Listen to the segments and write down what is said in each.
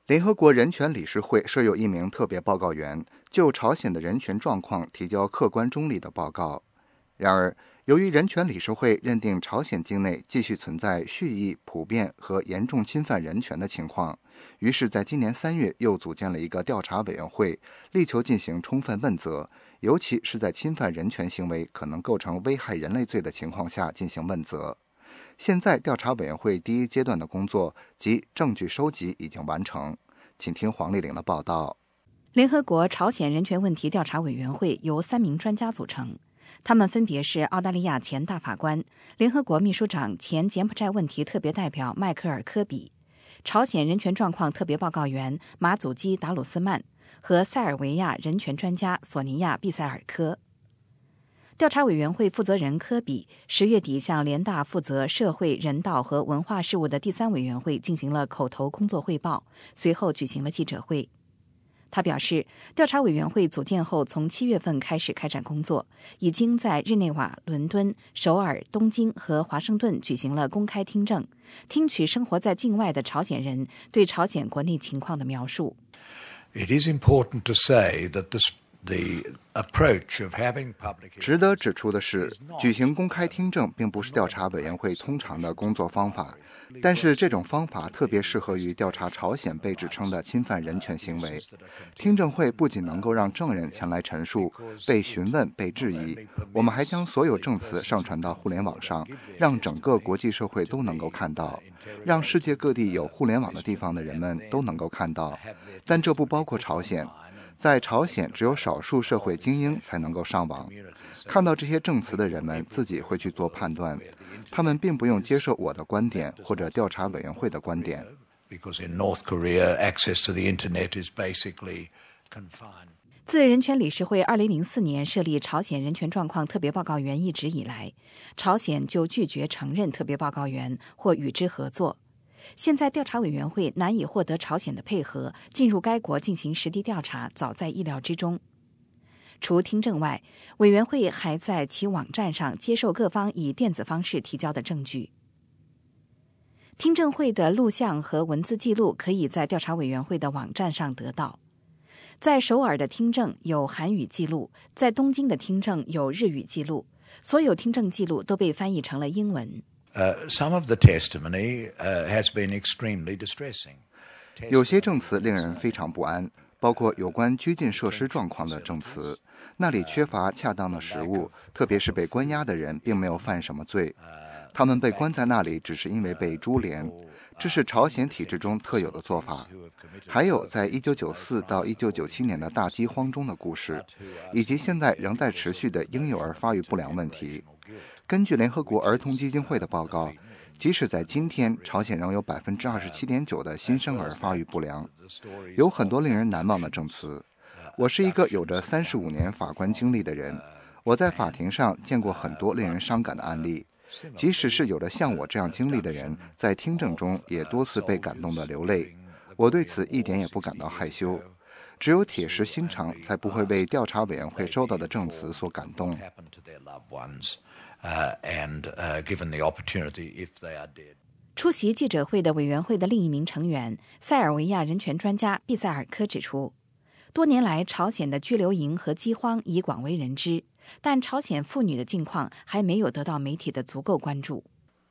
联合国人权理事会设有一名特别报告员，就朝鲜的人权状况提交客观中立的报告。然而，由于人权理事会认定朝鲜境内继续存在蓄意、普遍和严重侵犯人权的情况，于是在今年3月又组建了一个调查委员会，力求进行充分问责，尤其是在侵犯人权行为可能构成危害人类罪的情况下进行问责。现在调查委员会第一阶段的工作及证据收集已经完成。请听黄丽玲的报道。 联合国朝鲜人权问题调查委员会由3名专家组成，他们分别是澳大利亚前大法官、联合国秘书长前柬埔寨问题特别代表迈克尔·科比、朝鲜人权状况特别报告员马祖基·达鲁斯曼和塞尔维亚人权专家索尼娅·毕塞尔科。调查委员会负责人科比10月底向联大负责社会人道和文化事务的第3委员会进行了口头工作汇报，随后举行了记者会。他表示，调查委员会组建后从7月份开始开展工作，已经在日内瓦、伦敦、首尔、东京和华盛顿举行了公开听证，听取生活在境外的朝鲜人对朝鲜国内情况的描述。 值得指出的是，举行公开听证并不是调查委员会通常的工作方法，但是这种方法特别适合于调查朝鲜被指称的侵犯人权行为。听证会不仅能够让证人前来陈述、被询问、被质疑，我们还将所有证词上传到互联网上，让整个国际社会都能够看到，让世界各地有互联网的地方的人们都能够看到。但这不包括朝鲜。在朝鲜，只有少数社会精英才能够上网。看到这些证词的人们自己会去做判断，他们并不用接受我的观点或者调查委员会的观点。 自人权理事会2004年设立朝鲜人权状况特别报告员一职以来，朝鲜就拒绝承认特别报告员或与之合作。现在调查委员会难以获得朝鲜的配合，进入该国进行实地调查早在意料之中。除听证外，委员会还在其网站上接受各方以电子方式提交的证据。听证会的录像和文字记录可以在调查委员会的网站上得到。在首尔的听证有韩语记录，在东京的听证有日语记录，所有听证记录都被翻译成了英文。 有些证词令人非常不安，包括有关拘禁设施状况的证词。那里缺乏恰当的食物，特别是被关押的人并没有犯什么罪，他们被关在那里只是因为被株连，这是朝鲜体制中特有的做法。还有在1994到1997年的大饥荒中的故事，以及现在仍在持续的婴幼儿发育不良问题。根据联合国儿童基金会的报告，即使在今天，朝鲜仍有27.9%的新生儿发育不良，有很多令人难忘的证词。我是一个有着35年法官经历的人，我在法庭上见过很多令人伤感的案例，即使是有着像我这样经历的人，在听证中也多次被感动得流泪。我对此一点也不感到害羞，只有铁石心肠才不会为调查委员会收到的证词所感动。 出席记者会的委员会的另一名成员塞尔维亚人权专家毕塞尔科指出，多年来朝鲜的拘留营和饥荒已广为人知，但朝鲜妇女的境况还没有得到媒体的足够关注。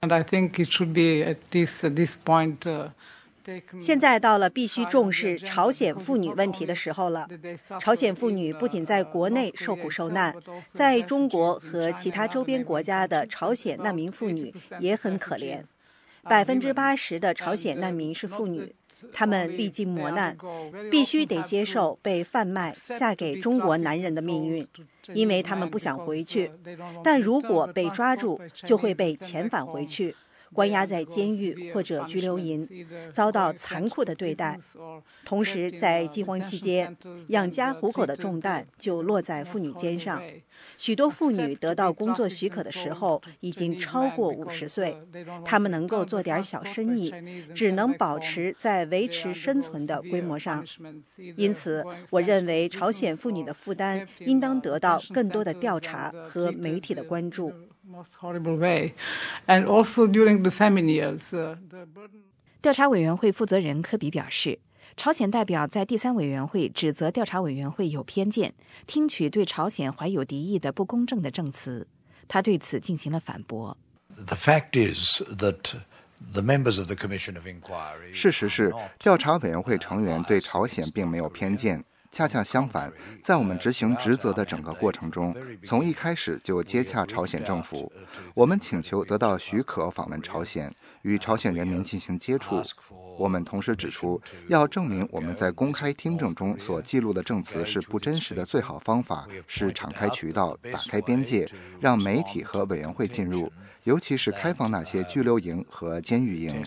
现在到了必须重视朝鲜妇女问题的时候了。朝鲜妇女不仅在国内受苦受难，在中国和其他周边国家的朝鲜难民妇女也很可怜。80%的朝鲜难民是妇女，她们历经磨难，必须得接受被贩卖、嫁给中国男人的命运，因为她们不想回去，但如果被抓住，就会被遣返回去。关押在监狱或者拘留营，遭到残酷的对待。同时，在饥荒期间，养家糊口的重担就落在妇女肩上。许多妇女得到工作许可的时候已经超过50岁，她们能够做点小生意，只能保持在维持生存的规模上。因此，我认为朝鲜妇女的负担应当得到更多的调查和媒体的关注。 调查委员会负责人科比表示， 朝鲜代表在第三委员会指责调查委员会有偏见，听取对朝鲜怀有敌意的不公正的证词。他对此进行了反驳。 The fact is that the members of the Commission of Inquiry 事实是，调查委员会成员对朝鲜并没有偏见。恰恰相反，在我们执行职责的整个过程中，从一开始就接洽朝鲜政府，我们请求得到许可访问朝鲜，与朝鲜人民进行接触。我们同时指出，要证明我们在公开听证中所记录的证词是不真实的最好方法是敞开渠道，打开边界，让媒体和委员会进入，尤其是开放那些拘留营和监狱营。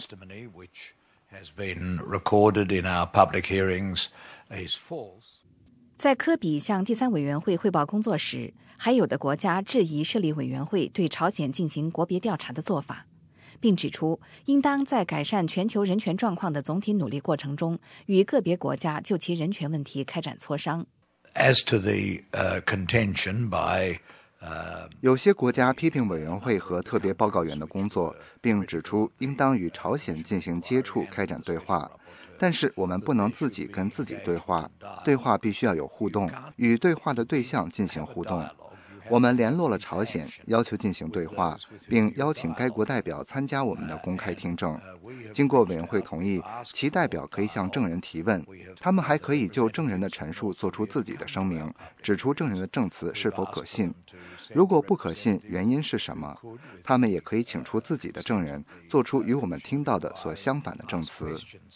在科比向第三委员会汇报工作时，还有的国家质疑设立委员会对朝鲜进行国别调查的做法，并指出应当在改善全球人权状况的总体努力过程中，与个别国家就其人权问题开展磋商。 As to the contention by 有些国家批评委员会和特别报告员的工作，并指出应当与朝鲜进行接触，开展对话。但是我们不能自己跟自己对话，对话必须要有互动，与对话的对象进行互动。我们联络了朝鲜，要求进行对话，并邀请该国代表参加我们的公开听证。经过委员会同意，其代表可以向证人提问，他们还可以就证人的陈述做出自己的声明，指出证人的证词是否可信。如果不可信，原因是什么？他们也可以请出自己的证人，做出与我们听到的所相反的证词。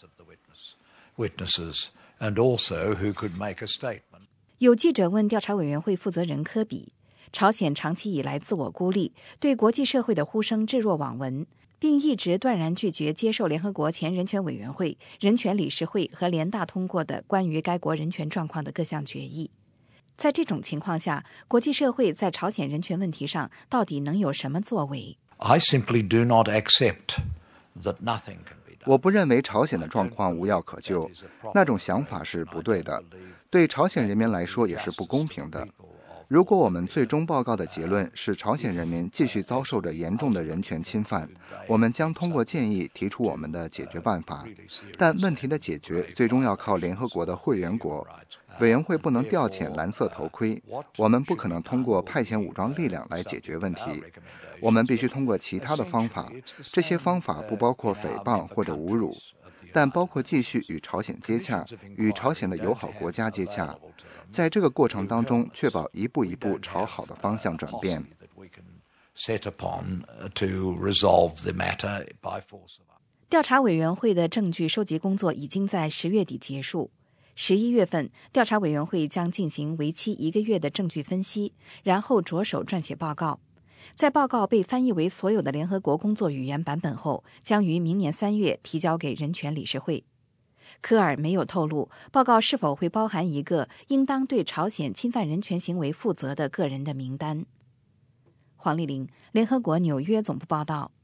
有记者问调查委员会负责人科比，朝鲜长期以来自我孤立，对国际社会的呼声置若罔闻，并一直断然拒绝接受联合国前人权委员会、人权理事会和联大通过的关于该国人权状况的各项决议。在这种情况下，国际社会在朝鲜人权问题上到底能有什么作为？ I simply do not accept that nothing can be done. 我不认为朝鲜的状况无药可救，那种想法是不对的，对朝鲜人民来说也是不公平的。如果我们最终报告的结论是朝鲜人民继续遭受着严重的人权侵犯，我们将通过建议提出我们的解决办法。但问题的解决最终要靠联合国的会员国，委员会不能调遣蓝色头盔，我们不可能通过派遣武装力量来解决问题。我们必须通过其他的方法，这些方法不包括诽谤或者侮辱，但包括继续与朝鲜接洽，与朝鲜的友好国家接洽，在这个过程当中确保一步一步朝好的方向转变。 调查委员会的证据收集工作已经在10月底结束。11月份，调查委员会将进行为期1个月的证据分析，然后着手撰写报告。在报告被翻译为所有的联合国工作语言版本后，将于明年3月提交给人权理事会。科尔没有透露报告是否会包含一个应当对朝鲜侵犯人权行为负责的个人的名单。黄丽玲，联合国纽约总部报道。